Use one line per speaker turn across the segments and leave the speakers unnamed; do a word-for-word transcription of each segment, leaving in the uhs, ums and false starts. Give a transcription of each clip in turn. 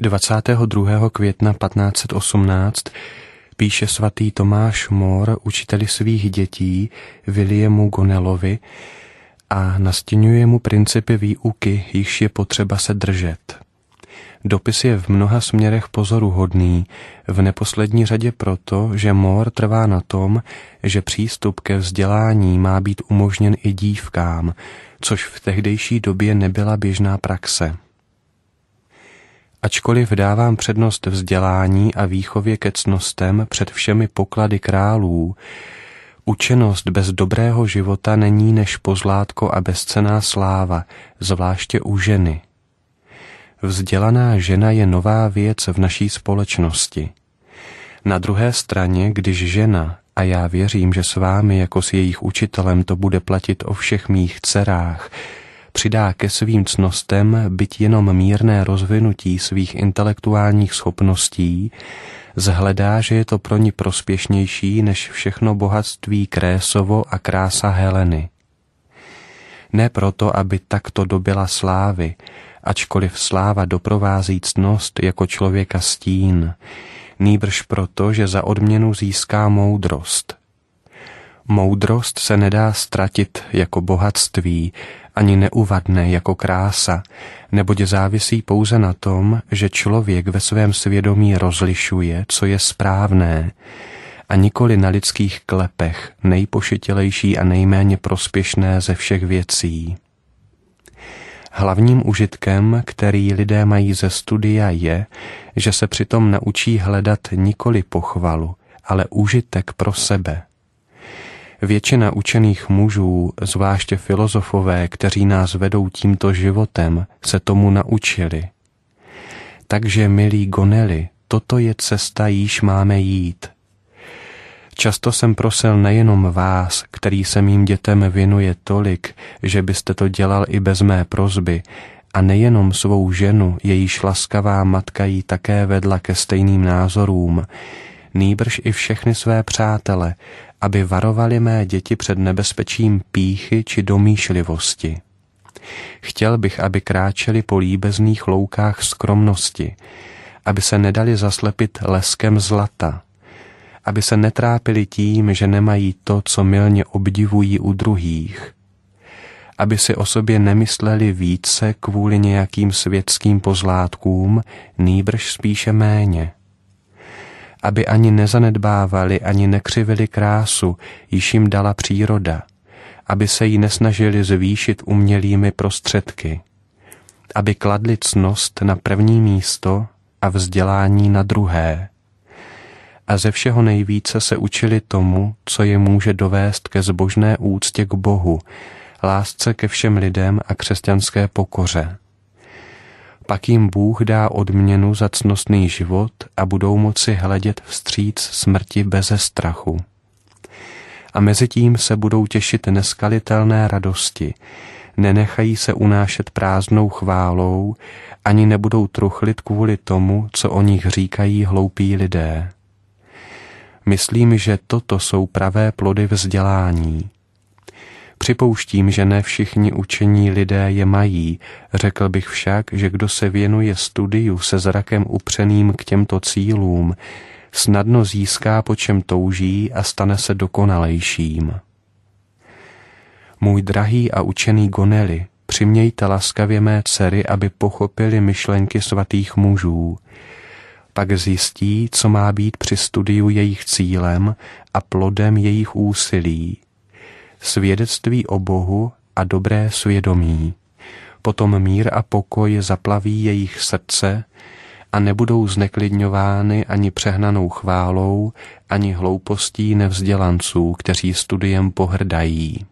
dvacátého druhého května patnáct set osmnáct píše svatý Tomáš More učiteli svých dětí Williamu Gonelovi a nastěňuje mu principy výuky, jichž je potřeba se držet. Dopis je v mnoha směrech pozoruhodný, v neposlední řadě proto, že More trvá na tom, že přístup ke vzdělání má být umožněn i dívkám, což v tehdejší době nebyla běžná praxe. Ačkoliv dávám přednost vzdělání a výchově ke ctnostem před všemi poklady králů, učenost bez dobrého života není než pozlátko a bezcenná sláva, zvláště u ženy. Vzdělaná žena je nová věc v naší společnosti. Na druhé straně, když žena, a já věřím, že s vámi jako s jejich učitelem to bude platit o všech mých dcerách, přidá ke svým ctnostem byť jenom mírné rozvinutí svých intelektuálních schopností, zhledá, že je to pro ní prospěšnější než všechno bohatství Krésovo a krása Heleny. Ne proto, aby takto dobyla slávy, ačkoliv sláva doprovází ctnost jako člověka stín, nýbrž proto, že za odměnu získá moudrost. Moudrost se nedá ztratit jako bohatství, ani neuvadne jako krása, neboť závisí pouze na tom, že člověk ve svém svědomí rozlišuje, co je správné, a nikoli na lidských klepech, nejpošetilejší a nejméně prospěšné ze všech věcí. Hlavním užitkem, který lidé mají ze studia, je, že se přitom naučí hledat nikoli pochvalu, ale užitek pro sebe. Většina učených mužů, zvláště filozofové, kteří nás vedou tímto životem, se tomu naučili. Takže, milí Goneli, toto je cesta, jíž máme jít. Často jsem prosil nejenom vás, který se mým dětem věnuje tolik, že byste to dělal i bez mé prosby, a nejenom svou ženu, jejíž laskavá matka jí také vedla ke stejným názorům, nýbrž i všechny své přátele, aby varovali mé děti před nebezpečím pýchy či domýšlivosti. Chtěl bych, aby kráčeli po líbezných loukách skromnosti, aby se nedali zaslepit leskem zlata, aby se netrápili tím, že nemají to, co mylně obdivují u druhých, aby si o sobě nemysleli více kvůli nějakým světským pozlátkům, nýbrž spíše méně. Aby ani nezanedbávali, ani nekřivili krásu, již jim dala příroda, aby se jí nesnažili zvýšit umělými prostředky, aby kladli ctnost na první místo a vzdělání na druhé. A ze všeho nejvíce se učili tomu, co je může dovést ke zbožné úctě k Bohu, lásce ke všem lidem a křesťanské pokoře. Pak jim Bůh dá odměnu za ctnostný život a budou moci hledět vstříc smrti beze strachu. A mezitím se budou těšit neskalitelné radosti, nenechají se unášet prázdnou chválou, ani nebudou truchlit kvůli tomu, co o nich říkají hloupí lidé. Myslím, že toto jsou pravé plody vzdělání. Připouštím, že ne všichni učení lidé je mají, řekl bych však, že kdo se věnuje studiu se zrakem upřeným k těmto cílům, snadno získá, po čem touží a stane se dokonalejším. Můj drahý a učený Goneli, přimějte laskavě mé dcery, aby pochopili myšlenky svatých mužů. Pak zjistí, co má být při studiu jejich cílem a plodem jejich úsilí. Svědectví o Bohu a dobré svědomí. Potom mír a pokoj zaplaví jejich srdce a nebudou zneklidňovány ani přehnanou chválou, ani hloupostí nevzdělanců, kteří studiem pohrdají.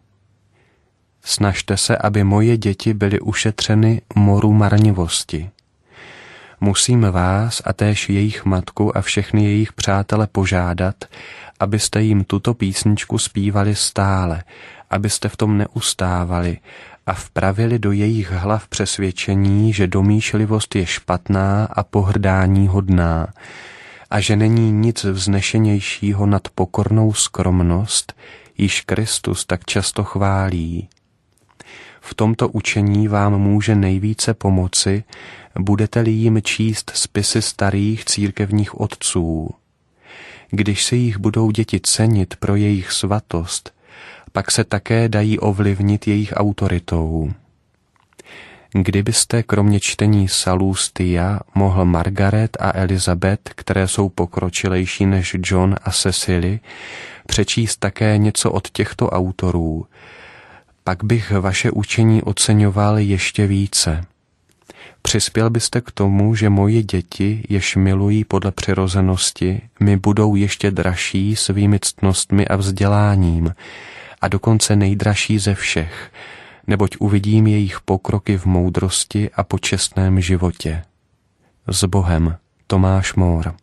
Snažte se, aby moje děti byly ušetřeny moru marnivosti. Musím vás a též jejich matku a všechny jejich přátele požádat, abyste jim tuto písničku zpívali stále, abyste v tom neustávali a vpravili do jejich hlav přesvědčení, že domýšlivost je špatná a pohrdání hodná a že není nic vznešenějšího nad pokornou skromnost, již Kristus tak často chválí. V tomto učení vám může nejvíce pomoci, budete-li jim číst spisy starých církevních otců. Když si jich budou děti cenit pro jejich svatost, pak se také dají ovlivnit jejich autoritou. Kdybyste kromě čtení Salustia mohl Margaret a Elizabeth, které jsou pokročilejší než John a Cecily, přečíst také něco od těchto autorů, pak bych vaše učení oceňoval ještě více. Přispěl byste k tomu, že moje děti, jež milují podle přirozenosti, mi budou ještě dražší svými ctnostmi a vzděláním, a dokonce nejdražší ze všech, neboť uvidím jejich pokroky v moudrosti a počestném životě. S Bohem, Tomáš Mór.